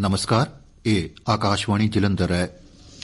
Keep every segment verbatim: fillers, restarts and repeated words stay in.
नमस्कार, ये आकाशवाणी जलंधर है।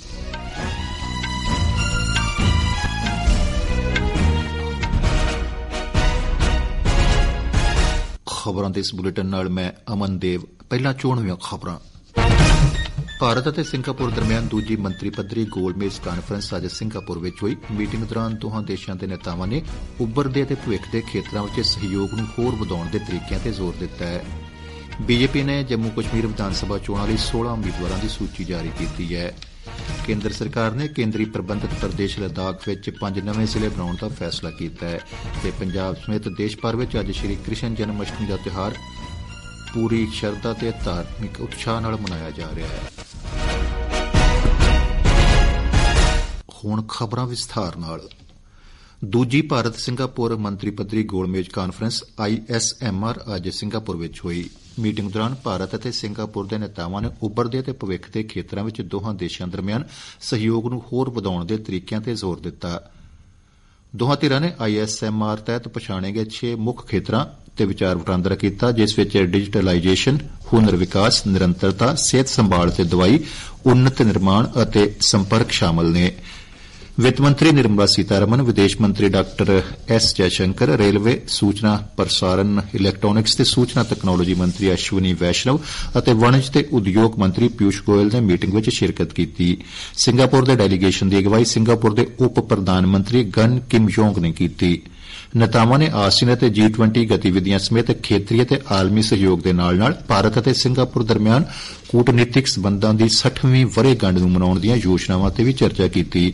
खबरों के इस बुलेटिन नाल मैं अमन देव। पहला चोणवीं खबरां। भारत ਅਤੇ ਸਿੰਗਾਪੁਰ ਦਰਮਿਆਨ ਦੂਜੀ ਮੰਤਰੀ ਪੱਧਰੀ ਗੋਲਮੇਜ਼ ਕਾਨਫਰੰਸ ਅੱਜ ਸਿੰਗਾਪੁਰ ਵਿੱਚ ਹੋਈ। ਮੀਟਿੰਗ ਦੌਰਾਨ ਦੋਹਾਂ ਦੇਸ਼ਾਂ ਦੇ ਨੇਤਾਵਾਂ ਨੇ ਉੱਭਰਦੇ ਅਤੇ ਭਵਿੱਖ ਦੇ ਖੇਤਰਾਂ ਵਿੱਚ ਸਹਿਯੋਗ ਨੂੰ ਹੋਰ ਵਧਾਉਣ ਦੇ ਤਰੀਕਿਆਂ ਤੇ ਜ਼ੋਰ ਦਿੱਤਾ ਹੈ। ਬੀਜੇਪੀ ਨੇ ਜੰਮੂ ਕਸ਼ਮੀਰ ਵਿਧਾਨ ਸਭਾ ਚੋਣਾਂ ਲਈ ਸੋਲਾਂ ਉਮੀਦਵਾਰਾਂ ਦੀ ਸੂਚੀ ਜਾਰੀ ਕੀਤੀ ਹੈ। ਕੇਂਦਰ ਸਰਕਾਰ ਨੇ ਕੇਂਦਰੀ ਪ੍ਰਬੰਧਤ ਪ੍ਰਦੇਸ਼ ਲੱਦਾਖ ਵਿੱਚ ਪੰਜ ਨਵੇਂ ਜ਼ਿਲ੍ਹੇ ਬਣਾਉਣ ਦਾ ਫੈਸਲਾ ਕੀਤਾ ਹੈ ਤੇ ਪੰਜਾਬ ਸਮੇਤ ਦੇਸ਼ ਭਰ ਵਿੱਚ ਅੱਜ ਸ਼੍ਰੀ ਕ੍ਰਿਸ਼ਨ ਜਨਮ ਅਸ਼ਟਮੀ ਦਾ ਤਿਉਹਾਰ ਪੂਰੀ ਸ਼ਰਧਾ ਤੇ ਧਾਰਮਿਕ ਉਤਸ਼ਾਹ ਨਾਲ ਮਨਾਇਆ ਜਾ ਰਿਹਾ ਹੈ। ਹੁਣ ਖਬਰਾਂ ਵਿਸਥਾਰ ਨਾਲ। ਦੂਜੀ ਭਾਰਤ ਸਿੰਗਾਪੁਰ ਮੰਤਰੀ ਪੱਧਰੀ ਗੋਲਮੇਜ਼ conference I S M R ਅੱਜ ਸਿੰਗਾਪੁਰ ਵਿੱਚ ਹੋਈ। ਮੀਟਿੰਗ ਦੌਰਾਨ ਭਾਰਤ ਅਤੇ ਸਿੰਗਾਪੁਰ ਦੇ ਨੇਤਾਵਾਂ ਨੇ ਉੱਭਰਦੇ ਅਤੇ ਭਵਿੱਖ ਦੇ ਖੇਤਰਾਂ ਵਿੱਚ ਦੋਹਾਂ ਦੇਸ਼ਾਂ ਦਰਮਿਆਨ ਸਹਿਯੋਗ ਨੂੰ ਹੋਰ ਵਧਾਉਣ ਦੇ ਤਰੀਕਿਆਂ ਤੇ ਜ਼ੋਰ ਦਿੱਤਾ। ਦੋਹਾਂ ਧਿਰਾਂ ਨੇ ਆਈ ਐਸ ਐਮ ਆਰ ਤਹਿਤ ਪਛਾਣੇ ਗਏ ਛੇ ਮੁੱਖ ਖੇਤਰਾਂ ਤੇ ਵਿਚਾਰ ਵਟਾਂਦਰਾ ਕੀਤਾ, ਜਿਸ ਵਿੱਚ ਡਿਜੀਟਲਾਈਜੇਸ਼ਨ, ਹੁਨਰ ਵਿਕਾਸ, ਨਿਰੰਤਰਤਾ, ਸਿਹਤ ਸੰਭਾਲ ਤੇ ਦਵਾਈ, ਉੱਨਤ ਨਿਰਮਾਣ ਅਤੇ ਸੰਪਰਕ ਸ਼ਾਮਲ ਨੇ। ਵਿੱਤ ਮੰਤਰੀ ਨਿਰਮਲਾ ਸੀਤਾਰਮਨ, ਵਿਦੇਸ਼ ਮੰਤਰੀ ਡਾਕਟਰ ਐਸ ਜੈਸ਼ੰਕਰ, ਰੇਲਵੇ, ਸੂਚਨਾ ਪ੍ਰਸਾਰਣ, ਇਲੈਕਟ੍ਰਾਨਿਕਸ ਤੇ ਸੂਚਨਾ ਤਕਨਾਲੋਜੀ ਮੰਤਰੀ ਅਸ਼ਵਨੀ ਵੈਸ਼ਨਵ ਅਤੇ ਵਣਜ ਤੇ ਉਦਯੋਗ ਮੰਤਰੀ ਪਿਊਸ਼ ਗੋਇਲ ਨੇ ਮੀਟਿੰਗ ਵਿੱਚ ਸ਼ਿਰਕਤ ਕੀਤੀ। ਸਿੰਗਾਪੁਰ ਦੇ ਡੈਲੀਗੇਸ਼ਨ ਦੀ ਅਗਵਾਈ ਸਿੰਗਾਪੁਰ ਦੇ ਉਪ ਪ੍ਰਧਾਨ ਮੰਤਰੀ ਗਨ ਕਿਮ ਯੋਂਗ ਨੇ ਕੀਤੀ। ਨੇਤਾਵਾਂ ਨੇ ਆਸੀਅਨ ਅਤੇ ਜੀ ਟਵੰਟੀ ਗਤੀਵਿਧੀਆਂ ਸਮੇਤ ਖੇਤਰੀ ਅਤੇ ਆਲਮੀ ਸਹਿਯੋਗ ਦੇ ਨਾਲ ਨਾਲ ਭਾਰਤ ਅਤੇ ਸਿੰਗਾਪੁਰ ਦਰਮਿਆਨ ਕੂਟਨੀਤਿਕ ਸਬੰਧਾਂ ਦੀ ਸੱਠਵੀਂ ਵਰ੍ਹੇਗੰਢ ਨੂੰ ਮਨਾਉਣ ਦੀਆਂ ਯੋਜਨਾਵਾਂ ਤੇ ਵੀ ਚਰਚਾ ਕੀਤੀ।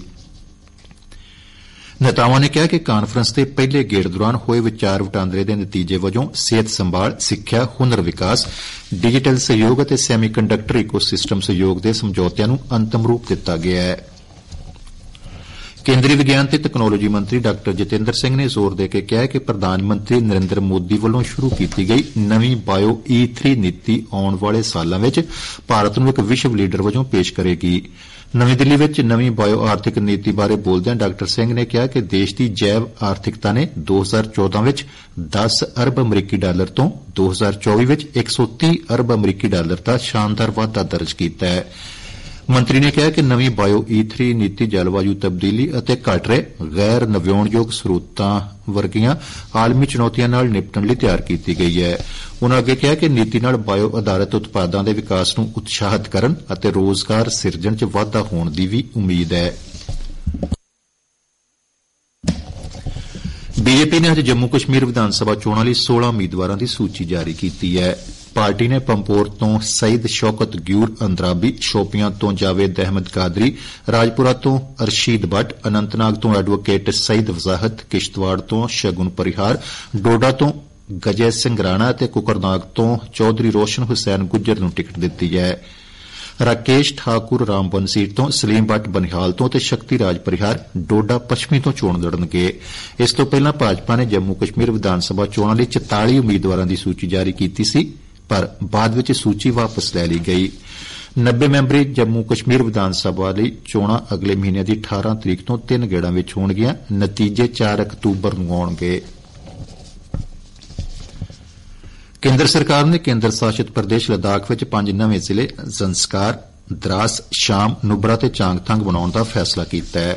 ਨੇਤਾਵਾਂ ਨੇ ਕਿਹਾ ਕਿ ਕਾਨਫਰੰਸ ਦੇ ਪਹਿਲੇ ਗੇੜ ਦੌਰਾਨ ਹੋਏ ਵਿਚਾਰ ਵਟਾਂਦਰੇ ਦੇ ਨਤੀਜੇ ਵਜੋਂ ਸਿਹਤ ਸੰਭਾਲ, ਸਿੱਖਿਆ, ਹੁਨਰ ਵਿਕਾਸ, ਡਿਜੀਟਲ ਸਹਿਯੋਗ ਅਤੇ ਸੈਮੀ ਕੰਡਕਟਰ ਇਕੋ ਸਿਸਟਮ ਸਹਿਯੋਗ ਦੇ ਸਮਝੌਤਿਆਂ ਨੂੰ ਅੰਤਮ ਰੂਪ ਦਿੱਤਾ ਗਿਆ ਹੈ। ਕੇਂਦਰੀ ਵਿਗਿਆਨ ਤੇ ਤਕਨਾਲੋਜੀ ਮੰਤਰੀ ਡਾਕਟਰ ਜਤਿੰਦਰ ਸਿੰਘ ਨੇ ਜ਼ੋਰ ਦੇ ਕੇ ਕਿਹਾ ਕਿ ਪ੍ਰਧਾਨ ਮੰਤਰੀ ਨਰਿੰਦਰ ਮੋਦੀ ਵੱਲੋਂ ਸ਼ੁਰੂ ਕੀਤੀ ਗਈ ਨਵੀਂ ਬਾਇਓ ਈ ਥ੍ਰੀ ਨੀਤੀ ਆਉਣ ਵਾਲੇ ਸਾਲਾਂ ਵਿੱਚ ਭਾਰਤ ਨੂੰ ਇੱਕ ਵਿਸ਼ਵ ਲੀਡਰ ਵਜੋਂ ਪੇਸ਼ ਕਰੇਗੀ। ਨਵੀਂ ਦਿੱਲੀ ਵਿੱਚ ਨਵੀਂ ਬਾਇਓ ਆਰਥਿਕ ਨੀਤੀ ਬਾਰੇ ਬੋਲਦਿਆਂ ਡਾਕਟਰ ਸਿੰਘ ਨੇ ਕਿਹਾ ਕਿ ਦੇਸ਼ ਦੀ ਜੈਵ ਆਰਥਿਕਤਾ ਨੇ ਦੋ ਹਜ਼ਾਰ ਚੌਦਾਂ ਵਿੱਚ ਦਸ ਅਰਬ ਅਮਰੀਕੀ ਡਾਲਰ ਤੋਂ ਦੋ ਹਜ਼ਾਰ ਚੌਵੀ ਵਿੱਚ ਇੱਕ ਸੌ ਤੀਹ ਅਰਬ ਅਮਰੀਕੀ ਡਾਲਰ ਦਾ ਸ਼ਾਨਦਾਰ ਵਾਧਾ ਦਰਜ ਕੀਤਾ ਹੈ। ਮੰਤਰੀ ਨੇ ਕਿਹਾ ਕਿ ਨਵੀਂ ਬਾਇਓ ਈ ਥ੍ਰੀ ਨੀਤੀ ਜਲਵਾਯੂ ਤਬਦੀਲੀ ਅਤੇ ਘਟ ਰਹੇ ਗੈਰ ਨਵਿਆਉਣਯੋਗ ਸਰੋਤਾਂ ਵਰਗੀਆਂ ਆਲਮੀ ਚੁਣੌਤੀਆਂ ਨਾਲ ਨਿਪਟਣ ਲਈ ਤਿਆਰ ਕੀਤੀ ਗਈ ਹੈ। ਉਨ੍ਹਾਂ ਅੱਗੇ ਕਿਹਾ ਕਿ ਨੀਤੀ ਨਾਲ ਬਾਇਓ ਆਧਾਰਿਤ ਉਤਪਾਦਾਂ ਦੇ ਵਿਕਾਸ ਨੂੰ ਉਤਸ਼ਾਹਿਤ ਕਰਨ ਅਤੇ ਰੋਜ਼ਗਾਰ ਸਿਰਜਣ ਚ ਵਾਧਾ ਹੋਣ ਦੀ ਵੀ ਉਮੀਦ ਹੈ। ਬੀਜੇਪੀ ਨੇ ਅੱਜ ਜੰਮੂ ਕਸ਼ਮੀਰ ਵਿਧਾਨ ਸਭਾ ਚੋਣਾਂ ਲਈ ਸੋਲਾਂ ਉਮੀਦਵਾਰਾਂ ਦੀ ਸੂਚੀ ਜਾਰੀ ਕੀਤੀ ਹੈ। ਪਾਰਟੀ ਨੇ ਪੰਪੋਰ ਤੋਂ ਸਈਦ ਸ਼ੌਕਤ ਗਿਊਰ ਅੰਦਰਾਬੀ, ਸ਼ੋਪੀਆਂ ਤੋਂ ਜਾਵੇਦ ਅਹਿਮਦ ਕਾਦਰੀ, ਰਾਜਪੁਰਾ ਤੋਂ ਅਰਸ਼ੀਦ ਬੱਟ, ਅਨੰਤਨਾਗ ਤੋਂ ਐਡਵੋਕੇਟ ਸਈਦ ਵਜ਼ਾਹਤ, ਕਿਸ਼ਤਵਾੜ ਤੋਂ ਸ਼ਗੁਨ ਪਰਿਹਾਰ, ਡੋਡਾ ਤੋਂ ਗਜੈ ਸਿੰਘ ਰਾਣਾ ਅਤੇ ਕੁਕਰਨਾਗ ਤੋਂ ਚੌਧਰੀ ਰੋਸ਼ਨ ਹੁਸੈਨ ਗੁੱਜਰ ਨੂੰ ਟਿਕਟ ਦਿੱਤੀ ਹੈ। ਰਾਕੇਸ਼ ਠਾਕੁਰ ਰਾਮਬਨ ਸੀਟ ਤੋਂ, ਸਲੀਮ ਬੱਟ ਬਨਿਹਾਲ ਤੋਂ ਅਤੇ ਸ਼ਕਤੀ ਰਾਜ ਪਰਿਹਾਰ ਡੋਡਾ ਪੱਛਮੀ ਤੋਂ ਚੋਣ ਲੜਨਗੇ। ਇਸ ਤੋਂ ਪਹਿਲਾਂ ਭਾਜਪਾ ਨੇ ਜੰਮੂ ਕਸ਼ਮੀਰ ਵਿਧਾਨ ਸਭਾ ਚੋਣਾਂ ਲਈ ਚੁਤਾਲੀ ਉਮੀਦਵਾਰਾਂ ਦੀ ਸੂਚੀ ਜਾਰੀ ਕੀਤੀ ਸੀ, ਪਰ ਬਾਅਦ ਵਿੱਚ ਸੂਚੀ ਵਾਪਸ ਲੈ ਲਈ ਗਈ। ਨੱਬੇ ਮੈਂਬਰੀ ਜੰਮੂ ਕਸ਼ਮੀਰ ਵਿਧਾਨ ਸਭਾ ਲਈ ਚੋਣਾਂ ਅਗਲੇ ਮਹੀਨੇ ਦੀ ਅਠਾਰਾਂ ਤਰੀਕ ਤੋਂ ਤਿੰਨ ਗੇੜਾਂ ਵਿੱਚ ਹੋਣਗੀਆਂ। ਨਤੀਜੇ ਚਾਰ ਅਕਤੂਬਰ ਨੂੰ ਆਉਣਗੇ। ਕੇਂਦਰ ਸਰਕਾਰ ਨੇ ਕੇਂਦਰ ਸ਼ਾਸਿਤ ਪ੍ਰਦੇਸ਼ ਲੱਦਾਖ ਵਿੱਚ ਪੰਜ ਨਵੇਂ ਜ਼ਿਲ੍ਹੇ ਜ਼ੰਸਕਾਰ, ਦਰਾਸ, ਸ਼ਾਮ, ਨੁਬਰਾ ਤੇ ਚਾਂਗਥੰਗ ਬਣਾਉਣ ਦਾ ਫੈਸਲਾ ਕੀਤਾ ਹੈ।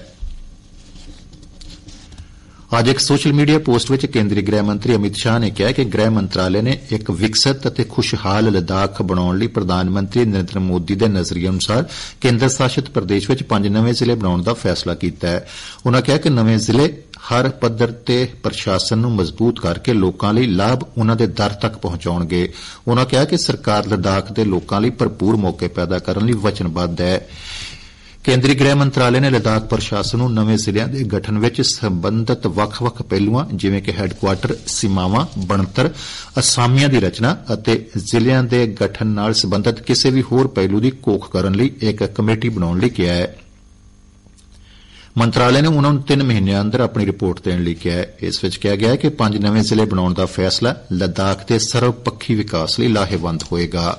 ਅੱਜ ਇੱਕ ਸੋਸ਼ਲ ਮੀਡੀਆ ਪੋਸਟ ਵਿੱਚ ਕੇਂਦਰੀ ਗ੍ਰਹਿ ਮੰਤਰੀ ਅਮਿਤ ਸ਼ਾਹ ਨੇ ਕਿਹਾ ਕਿ ਗ੍ਰਹਿ ਮੰਤਰਾਲੇ ਨੇ ਇੱਕ ਵਿਕਸਿਤ ਅਤੇ ਖੁਸ਼ਹਾਲ ਲੱਦਾਖ ਬਣਾਉਣ ਲਈ ਪ੍ਰਧਾਨ ਮੰਤਰੀ ਨਰਿੰਦਰ ਮੋਦੀ ਦੇ ਨਜ਼ਰੀਏ ਅਨੁਸਾਰ ਕੇਂਦਰ ਸ਼ਾਸਿਤ ਪ੍ਰਦੇਸ਼ ਵਿੱਚ ਪੰਜ ਨਵੇਂ ਜ਼ਿਲ੍ਹੇ ਬਣਾਉਣ ਦਾ ਫੈਸਲਾ ਕੀਤਾ ਹੈ। ਉਨ੍ਹਾਂ ਕਿਹਾ ਕਿ ਨਵੇਂ ਜ਼ਿਲ੍ਹੇ ਹਰ ਪੱਧਰ ਤੇ ਪ੍ਰਸ਼ਾਸਨ ਨੂੰ ਮਜ਼ਬੂਤ ਕਰਕੇ ਲੋਕਾਂ ਲਈ ਲਾਭ ਉਨ੍ਹਾਂ ਦੇ ਦਰ ਤੱਕ ਪਹੁੰਚਾਉਣਗੇ। ਉਨ੍ਹਾਂ ਕਿਹਾ ਕਿ ਸਰਕਾਰ ਲੱਦਾਖ ਦੇ ਲੋਕਾਂ ਲਈ ਭਰਪੂਰ ਮੌਕੇ ਪੈਦਾ ਕਰਨ ਲਈ ਵਚਨਬੱਧ ਹੈ। ਕੇਂਦਰੀ ਗ੍ਰਹਿ ਮੰਤਰਾਲੇ ਨੇ ਲੱਦਾਖ ਪ੍ਰਸ਼ਾਸਨ ਨੂੰ ਨਵੇਂ ਜ਼ਿਲ੍ਹਿਆਂ ਦੇ ਗਠਨ ਵਿੱਚ ਸਬੰਧਤ ਵੱਖ-ਵੱਖ ਪਹਿਲੂਆਂ ਜਿਵੇਂ ਕਿ ਹੈਡਕੁਆਟਰ, ਸੀਮਾਵਾਂ, ਬਣਤਰ, ਅਸਾਮੀਆਂ ਦੀ ਰਚਨਾ ਅਤੇ ਜ਼ਿਲ੍ਹਿਆਂ ਦੇ ਗਠਨ ਨਾਲ ਸਬੰਧਤ ਕਿਸੇ ਵੀ ਹੋਰ ਪਹਿਲੂ ਦੀ ਘੋਖ ਕਰਨ ਲਈ ਇੱਕ ਕਮੇਟੀ ਬਣਾਉਣ ਲਈ ਕਿਹਾ ਹੈ। ਮੰਤਰਾਲੇ ਨੇ ਉਨ੍ਹਾਂ ਨੂੰ ਤਿੰਨ ਮਹੀਨਿਆਂ ਅੰਦਰ ਆਪਣੀ ਰਿਪੋਰਟ ਦੇਣ ਲਈ ਕਿਹਾ ਹੈ। ਇਸ ਵਿੱਚ ਕਿਹਾ ਗਿਆ ਹੈ ਕਿ ਪੰਜ ਨਵੇਂ ਜ਼ਿਲ੍ਹੇ ਬਣਾਉਣ ਦਾ ਫੈਸਲਾ ਲੱਦਾਖ ਦੇ ਸਰਵਪੱਖੀ ਵਿਕਾਸ ਲਈ ਲਾਹੇਵੰਦ ਹੋਏਗਾ।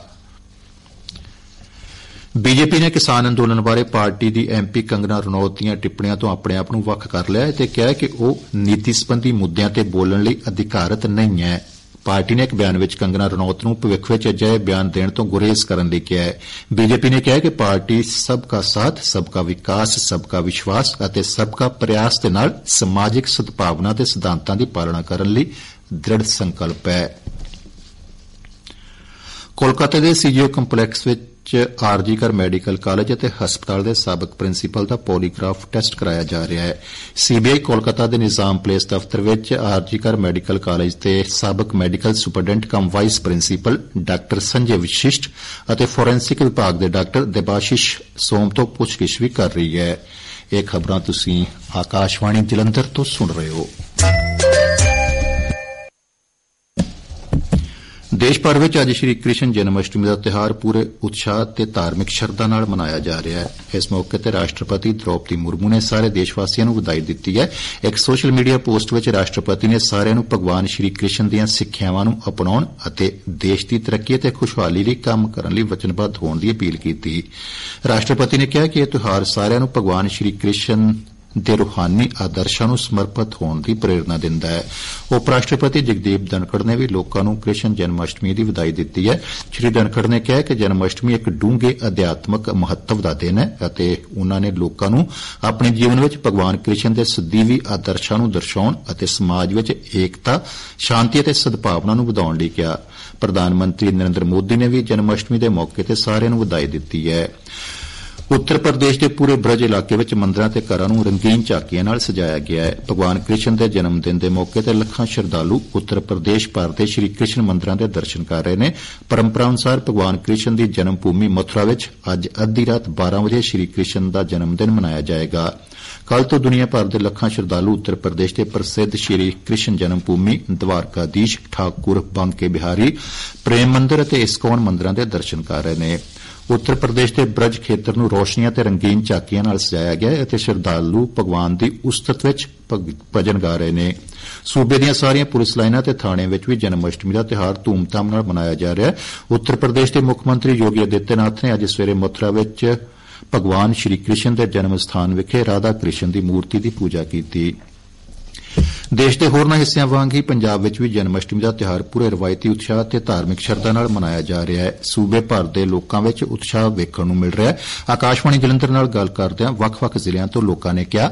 ਬੀਜੇਪੀ ਨੇ ਕਿਸਾਨ ਅੰਦੋਲਨ ਬਾਰੇ ਪਾਰਟੀ ਦੀ ਐਮਪੀ ਕੰਗਨਾ ਰਣੌਤ ਦੀਆਂ ਟਿੱਪਣੀਆਂ ਤੋਂ ਆਪਣੇ ਆਪ ਨੂੰ ਵੱਖ ਕਰ ਲਿਆ ਹੈ ਤੇ ਕਿਹਾ ਕਿ ਉਹ ਨੀਤੀ ਸੰਬੰਧੀ ਮੁੱਦਿਆਂ ਤੇ ਬੋਲਣ ਲਈ ਅਧਿਕਾਰਤ ਨਹੀਂ ਹੈ। ਪਾਰਟੀ ਨੇ ਇੱਕ ਬਿਆਨ ਵਿੱਚ ਕੰਗਨਾ ਰਣੌਤ ਨੂੰ ਭਵਿੱਖ ਵਿੱਚ ਅਜਿਹੇ ਬਿਆਨ ਦੇਣ ਤੋਂ ਗੁਰੇਜ਼ ਕਰਨ ਲਈ ਕਿਹਾ ਹੈ। ਬੀਜੇਪੀ ਨੇ ਕਿਹਾ ਕਿ ਪਾਰਟੀ ਸਬਕਾ ਸਾਥ, ਸਬਕਾ ਵਿਕਾਸ, ਸਬਕਾ ਵਿਸ਼ਵਾਸ ਅਤੇ ਸਬਕਾ ਪ੍ਰਯਾਸ ਦੇ ਨਾਲ ਸਮਾਜਿਕ ਸਦਭਾਵਨਾ ਦੇ ਸਿਧਾਂਤਾਂ ਦੀ ਪਾਲਣਾ ਕਰਨ ਲਈ ਦ੍ਰਿੜ ਸੰਕਲਪ ਹੈ। ਕੋਲਕਾਤਾ ਦੇ ਸੀਜੀਓ ਕੰਪਲੈਕਸ ਵਿੱਚ ਆਰਜੀਕਰ ਮੈਡੀਕਲ ਕਾਲਜ ਅਤੇ ਹਸਪਤਾਲ ਦੇ ਸਾਬਕ ਪ੍ਰਿੰਸੀਪਲ ਦਾ ਪੋਲੀਗ੍ਰਾਫ ਟੈਸਟ ਕਰਾਇਆ ਜਾ ਰਿਹਾ ਹੈ। ਸੀਬੀਆਈ ਕੋਲਕਾਤਾ ਦੇ ਨਿਜ਼ਾਮ ਪਲੇਸ ਦਫ਼ਤਰ ਵਿੱਚ ਆਰਜੀਕਰ ਮੈਡੀਕਲ ਕਾਲਜ ਦੇ ਸਾਬਕ ਮੈਡੀਕਲ ਸੁਪਰਡੈਂਟ ਕਮ vice principal doctor Sanjay Vashisht ਅਤੇ ਫੋਰੈਂਸਿਕ ਵਿਭਾਗ ਦੇ ਡਾਕਟਰ ਦੇਬਾਸ਼ੀਸ਼ ਸੋਮ ਤੋਂ ਪੁੱਛਗਿੱਛ ਵੀ ਕਰ ਰਹੀ ਹੈ। ਇਹ ਖਬਰਾਂ ਤੁਸੀਂ ਆਕਾਸ਼ਵਾਣੀ ਜਲੰਧਰ ਤੋਂ ਸੁਣ ਰਹੇ ਹੋ। ਦੇਸ਼ ਭਰ ਵਿੱਚ ਅੱਜ ਸ਼੍ਰੀ ਕ੍ਰਿਸ਼ਨ ਜਨਮ ਅਸ਼ਟਮੀ ਦਾ ਤਿਉਹਾਰ ਪੂਰੇ ਉਤਸ਼ਾਹ ਤੇ ਧਾਰਮਿਕ ਸ਼ਰਧਾ ਨਾਲ ਮਨਾਇਆ ਜਾ ਰਿਹਾ ਹੈ। ਇਸ ਮੌਕੇ ਤੇ ਰਾਸ਼ਟਰਪਤੀ ਦ੍ਰੌਪਦੀ ਮੁਰਮੂ ਨੇ ਸਾਰੇ ਦੇਸ਼ ਵਾਸੀਆਂ ਨੂੰ ਵਧਾਈ ਦਿੱਤੀ ਹੈ। ਇੱਕ ਸੋਸ਼ਲ ਮੀਡੀਆ ਪੋਸਟ ਵਿੱਚ ਰਾਸ਼ਟਰਪਤੀ ਨੇ ਸਾਰਿਆਂ ਨੂੰ ਭਗਵਾਨ ਸ਼੍ਰੀ ਕ੍ਰਿਸ਼ਨ ਦੀਆਂ ਸਿੱਖਿਆਵਾਂ ਨੂੰ ਅਪਣਾਉਣ ਅਤੇ ਦੇਸ਼ ਦੀ ਤਰੱਕੀ ਅਤੇ ਖੁਸ਼ਹਾਲੀ ਲਈ ਕੰਮ ਕਰਨ ਲਈ ਵਚਨਬੱਧ ਹੋਣ ਦੀ ਅਪੀਲ ਕੀਤੀ। ਰਾਸ਼ਟਰਪਤੀ ਨੇ ਕਿਹਾ ਕਿ ਇਹ ਤਿਉਹਾਰ ਸਾਰਿਆਂ ਨੂੰ ਭਗਵਾਨ ਸ਼੍ਰੀ ਕ੍ਰਿਸ਼ਨ ਦੇ ਰੂਹਾਨੀ ਆਦਰਸ਼ਾਂ ਨੂੰ ਸਮਰਪਿਤ ਹੋਣ ਦੀ ਪ੍ਰੇਰਨਾ ਦਿੰਦਾ ਹੈ। ਉਪ ਰਾਸ਼ਟਰਪਤੀ ਜਗਦੀਪ ਧਨਖੜ ਨੇ ਵੀ ਲੋਕਾਂ ਨੂੰ ਕ੍ਰਿਸ਼ਨ ਜਨਮ ਅਸ਼ਟਮੀ ਦੀ ਵਧਾਈ ਦਿੱਤੀ ਹੈ। ਸ਼੍ਰੀ ਧਨਖੜ ਨੇ ਕਿਹਾ ਕਿ ਜਨਮ ਅਸ਼ਟਮੀ ਇੱਕ ਡੂੰਘੇ ਅਧਿਆਤਮਕ ਮਹੱਤਵ ਦਾ ਦਿਨ ਹੈ ਅਤੇ ਉਨ੍ਹਾਂ ਨੇ ਲੋਕਾਂ ਨੂੰ ਆਪਣੇ ਜੀਵਨ ਵਿੱਚ ਭਗਵਾਨ ਕ੍ਰਿਸ਼ਨ ਦੇ ਸਦੀਵੀ ਆਦਰਸ਼ਾਂ ਨੂੰ ਦਰਸਾਉਣ ਅਤੇ ਸਮਾਜ ਵਿੱਚ ਏਕਤਾ, ਸ਼ਾਂਤੀ ਅਤੇ ਸਦਭਾਵਨਾ ਨੂੰ ਵਧਾਉਣ ਲਈ ਕਿਹਾ। ਪ੍ਰਧਾਨ ਮੰਤਰੀ ਨਰਿੰਦਰ ਮੋਦੀ ਨੇ ਵੀ ਜਨਮ ਅਸ਼ਟਮੀ ਦੇ ਮੌਕੇ ਤੇ ਸਾਰਿਆਂ ਨੂੰ ਵਧਾਈ ਦਿੱਤੀ ਹੈ। ਉੱਤਰ ਪ੍ਰਦੇਸ਼ ਦੇ ਪੂਰੇ ਬ੍ਰਜ ਇਲਾਕੇ ਵਿੱਚ ਮੰਦਰਾਂ ਤੇ ਘਰਾਂ ਨੂੰ ਰੰਗੀਨ ਝਾਕੀਆਂ ਨਾਲ ਸਜਾਇਆ ਗਿਆ ਹੈ। ਭਗਵਾਨ ਕ੍ਰਿਸ਼ਨ ਦੇ ਜਨਮ ਦਿਨ ਦੇ ਮੌਕੇ ਤੇ ਲੱਖਾਂ ਸ਼ਰਧਾਲੂ ਉੱਤਰ ਪ੍ਰਦੇਸ਼ ਭਰ ਦੇ ਸ਼੍ਰੀ ਕ੍ਰਿਸ਼ਨ ਮੰਦਰਾਂ ਦੇ ਦਰਸ਼ਨ ਕਰ ਰਹੇ ਨੇ। ਪਰੰਪਰਾ ਅਨੁਸਾਰ ਭਗਵਾਨ ਕ੍ਰਿਸ਼ਨ ਦੀ ਜਨਮ ਭੂਮੀ ਮਥੁਰਾ ਵਿੱਚ ਅੱਜ ਅੱਧੀ ਰਾਤ ਬਾਰਾਂ ਵਜੇ ਸ਼੍ਰੀ ਕ੍ਰਿਸ਼ਨ ਦਾ ਜਨਮ ਦਿਨ ਮਨਾਇਆ ਜਾਏਗਾ। ਕੱਲ੍ਹ ਤੋਂ ਦੁਨੀਆ ਭਰ ਦੇ ਲੱਖਾਂ ਸ਼ਰਧਾਲੂ ਉੱਤਰ ਪ੍ਰਦੇਸ਼ ਦੇ ਪ੍ਰਸਿੱਧ ਸ਼੍ਰੀ ਕ੍ਰਿਸ਼ਨ ਜਨਮ ਭੂਮੀ, ਦਵਾਰਕਾਧੀਸ਼, ਠਾਕੁਰ ਬਾਂਕੇ ਬਿਹਾਰੀ, ਪ੍ਰੇਮ ਮੰਦਰ ਅਤੇ ਇਸਕੌਨ ਮੰਦਰਾਂ ਦੇ ਦਰਸ਼ਨ ਕਰ ਰਹੇ ਨੇ। ਉੱਤਰ ਪ੍ਰਦੇਸ਼ ਦੇ ਬ੍ਰਜ ਖੇਤਰ ਨੂੰ ਰੋਸ਼ਨੀਆਂ ਤੇ ਰੰਗੀਨ ਝਾਕੀਆਂ ਨਾਲ ਸਜਾਇਆ ਗਿਆ ਹੈ ਅਤੇ ਸ਼ਰਧਾਲੂ ਭਗਵਾਨ ਦੀ ਉਸਤਤ ਵਿੱਚ ਭਜਨ ਗਾ ਰਹੇ ਨੇ। ਸੂਬੇ ਦੀਆਂ ਸਾਰੀਆਂ ਪੁਲਿਸ ਲਾਈਨਾਂ ਤੇ ਥਾਣਿਆਂ ਵਿੱਚ ਵੀ ਜਨਮ ਅਸ਼ਟਮੀ ਦਾ ਤਿਉਹਾਰ ਧੂਮਧਾਮ ਨਾਲ ਮਨਾਇਆ ਜਾ ਰਿਹਾ ਹੈ। ਉੱਤਰ ਪ੍ਰਦੇਸ਼ ਦੇ ਮੁੱਖ ਮੰਤਰੀ ਯੋਗੀ ਆਦਿੱਤਿਆਨਾਥ ਨੇ ਅੱਜ ਸਵੇਰੇ ਮਥੁਰਾ ਵਿੱਚ ਭਗਵਾਨ ਸ਼੍ਰੀ ਕ੍ਰਿਸ਼ਨ ਦੇ ਜਨਮ ਸਥਾਨ ਵਿਖੇ ਰਾਧਾ ਕ੍ਰਿਸ਼ਨ ਦੀ ਮੂਰਤੀ ਦੀ ਪੂਜਾ ਕੀਤੀ। ਦੇਸ਼ ਦੇ ਹੋਰਨਾਂ ਹਿੱਸਿਆਂ ਵਾਂਗ ਹੀ ਪੰਜਾਬ ਵਿੱਚ ਵੀ ਜਨਮ ਅਸ਼ਟਮੀ ਦਾ ਤਿਉਹਾਰ ਪੂਰੇ ਰਵਾਇਤੀ ਉਤਸ਼ਾਹ ਤੇ ਧਾਰਮਿਕ ਸ਼ਰਧਾ ਨਾਲ ਮਨਾਇਆ ਜਾ ਰਿਹਾ ਹੈ। ਸੂਬੇ ਭਰ ਦੇ ਲੋਕਾਂ ਵਿੱਚ ਉਤਸ਼ਾਹ ਵੇਖਣ ਨੂੰ ਮਿਲ ਰਿਹਾ ਹੈ। ਆਕਾਸ਼ਵਾਣੀ ਜਲੰਧਰ ਨਾਲ ਗੱਲ ਕਰਦਿਆਂ ਵੱਖ-ਵੱਖ ਜ਼ਿਲ੍ਹਿਆਂ ਤੋਂ ਲੋਕਾਂ ਨੇ ਕਿਹਾ,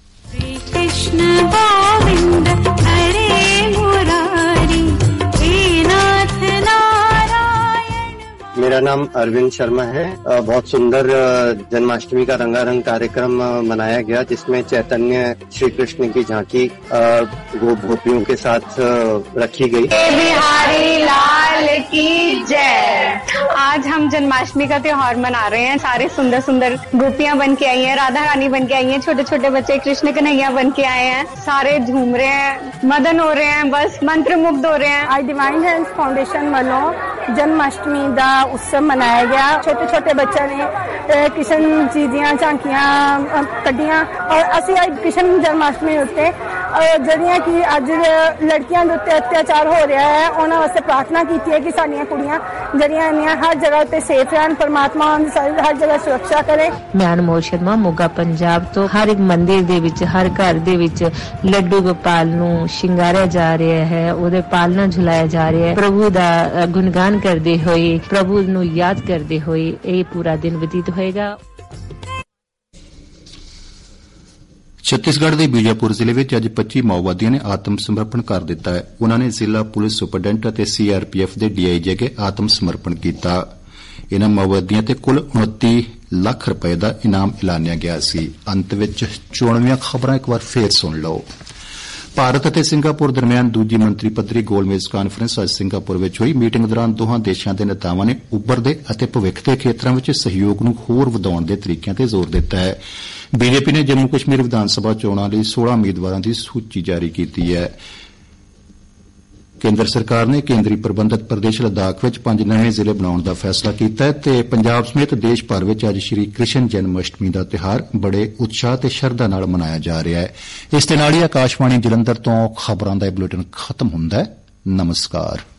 ਕ੍ਰਿਸ਼ਨ ਗੋਵਿੰਦ ਹਰੇ ਮੁਰਾਰੀ हे नाथ नारायण। मेरा नाम अरविंद शर्मा है। बहुत सुंदर जन्माष्टमी का रंगारंग कार्यक्रम मनाया गया, जिसमें चैतन्य श्री कृष्ण की झांकी गोपियों के साथ रखी गई। बिहारी लाल की जय। आज हम जन्माष्टमी का त्योहार मना रहे हैं। सारे सुंदर सुंदर गोपियां बन के आई हैं, राधा रानी बन के आई हैं, छोटे छोटे बच्चे कृष्ण कन्हैया बन के आए हैं। सारे झूम रहे हैं, मदन हो रहे हैं, बस मंत्र मुग्ध हो रहे हैं। आज डिवाइन हेल्थ फाउंडेशन वालों जन्माष्टमी का उत्सव मनाया गया। छोटे छोटे बच्चों ने कृष्ण जी ਦੀਆਂ ਝਾਂਕੀਆਂ ਕੱਢੀਆਂ और ਅਸੀਂ ਅੱਜ कृष्ण ਜਨਮਾਸ਼ਟਮੀ ਉੱਤੇ ਜਿਹੜੀਆਂ ਕਿ ਅੱਜ ਲੜਕੀਆਂ ਦੇ ਉੱਤੇ ਅਤਿਆਚਾਰ ਹੋ ਰਿਹਾ ਹੈ ਉਹਨਾਂ ਵਾਸਤੇ ਪ੍ਰਾਰਥਨਾ ਕੀਤੀ ਹੈ ਕਿ ਸਾਡੀਆਂ ਕੁੜੀਆਂ ਜਿਹੜੀਆਂ ਨੇ ਹਰ ਜਗ੍ਹਾ ਤੇ ਸੇਫ ਰਹਿਣ, ਪਰਮਾਤਮਾ ਹਰ ਜਗ੍ਹਾ ਸੁਰੱਖਿਆ ਕਰੇ। ਮੈਂ ਅਨਮੋਲ ਸ਼ਰਮਾ, ਮੋਗਾ ਪੰਜਾਬ ਤੋਂ। ਹਰ ਇੱਕ ਮੰਦਿਰ ਦੇ ਵਿੱਚ, ਹਰ ਘਰ ਦੇ ਵਿੱਚ ਲੱਡੂ ਗੋਪਾਲ ਨੂੰ ਸ਼ਿੰਗਾਰਿਆ ਜਾ ਰਿਹਾ ਹੈ, ਉਹਦੇ ਪਾਲਣਾ ਝੁਲਾਇਆ ਜਾ ਰਿਹਾ ਹੈ। ਪ੍ਰਭੂ ਦਾ ਗੁਣਗਾਨ ਕਰਦੇ ਹੋਏ, ਪ੍ਰਭੂ ਨੂੰ ਯਾਦ ਕਰਦੇ ਹੋਏ ਇਹ ਪੂਰਾ ਦਿਨ ਬਤੀਤ ਹੋਏਗਾ। ਛੱਤੀਸਗੜ੍ਹ ਦੇ ਬੀਜਾਪੁਰ ਜ਼ਿਲ੍ਹੇ ਵਿੱਚ ਅੱਜ ਪੱਚੀ ਮਾਓਵਾਦੀਆਂ ਨੇ ਆਤਮ ਸਮਰਪਣ ਕਰ ਦਿੱਤਾ ਹੈ। ਉਨ੍ਹਾਂ ਨੇ ਜ਼ਿਲ੍ਹਾ ਪੁਲਿਸ ਸੁਪਰਡੈਂਟ ਅਤੇ ਸੀਆਰਪੀਐਫ ਦੇ ਡੀਆਈਜੀ ਅੱਗੇ ਆਤਮ ਸਮਰਪਣ ਕੀਤਾ। ਇਨ੍ਹਾਂ ਮਾਓਵਾਦੀਆਂ ਤੇ ਕੁੱਲ ਉਨੱਤੀ ਲੱਖ ਰੁਪਏ ਦਾ ਇਨਾਮ ਐਲਾਨਿਆ ਗਿਆ ਸੀ। ਅੰਤ ਵਿੱਚ ਚੋਣਵੀਆਂ ਖਬਰਾਂ ਇੱਕ ਵਾਰ ਫੇਰ ਸੁਣ ਲਓ। ਭਾਰਤ ਅਤੇ ਸਿੰਗਾਪੁਰ ਦਰਮਿਆਨ ਦੂਜੀ ਮੰਤਰੀ ਪੱਧਰੀ ਗੋਲਮੇਜ਼ ਕਾਨਫਰੰਸ ਅੱਜ ਸਿੰਗਾਪੁਰ ਵਿੱਚ ਹੋਈ। ਮੀਟਿੰਗ ਦੌਰਾਨ ਦੋਹਾਂ ਦੇਸ਼ਾਂ ਦੇ ਨੇਤਾਵਾਂ ਨੇ ਉੱਭਰਦੇ ਅਤੇ ਭਵਿੱਖ ਦੇ ਖੇਤਰਾਂ ਵਿੱਚ ਸਹਿਯੋਗ ਨੂੰ ਹੋਰ ਵਧਾਉਣ ਦੇ ਤਰੀਕਿਆਂ ਤੇ ਜ਼ੋਰ ਦਿੱਤਾ ਹੈ। ਬੀਜੇਪੀ ਨੇ ਜੰਮੂ ਕਸ਼ਮੀਰ ਵਿਧਾਨ ਸਭਾ ਚੋਣਾਂ ਲਈ ਸੋਲ੍ਹਾਂ ਉਮੀਦਵਾਰਾਂ ਦੀ ਸੂਚੀ ਜਾਰੀ ਕੀਤੀ ਹੈ। ਕੇਂਦਰ ਸਰਕਾਰ ਨੇ ਕੇਂਦਰੀ ਪ੍ਰਬੰਧਤ ਪ੍ਰਦੇਸ਼ ਲੱਦਾਖ ਵਿੱਚ ਪੰਜ ਨਵੇਂ ਜ਼ਿਲ੍ਹੇ ਬਣਾਉਣ ਦਾ ਫੈਸਲਾ ਕੀਤਾ ਹੈ ਤੇ ਪੰਜਾਬ ਸਮੇਤ ਦੇਸ਼ ਭਰ ਵਿੱਚ ਅੱਜ ਸ਼੍ਰੀ ਕ੍ਰਿਸ਼ਨ ਜਨਮ ਅਸ਼ਟਮੀ ਦਾ ਤਿਉਹਾਰ ਬੜੇ ਉਤਸ਼ਾਹ ਤੇ ਸ਼ਰਧਾ ਨਾਲ ਮਨਾਇਆ ਜਾ ਰਿਹਾ ਹੈ। ਇਸ ਦੇ ਨਾਲ ਹੀ ਆਕਾਸ਼ਵਾਣੀ ਜਲੰਧਰ ਤੋਂ ਖਬਰਾਂ ਦਾ ਇਹ ਬੁਲੇਟਿਨ ਖਤਮ ਹੁੰਦਾ ਹੈ। ਨਮਸਕਾਰ।